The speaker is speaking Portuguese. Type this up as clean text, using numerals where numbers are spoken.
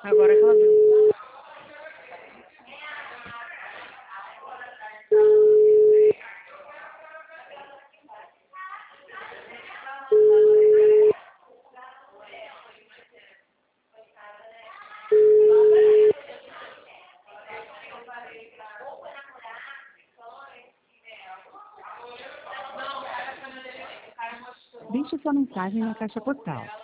Agora que ela viu. Deixe sua mensagem na caixa postal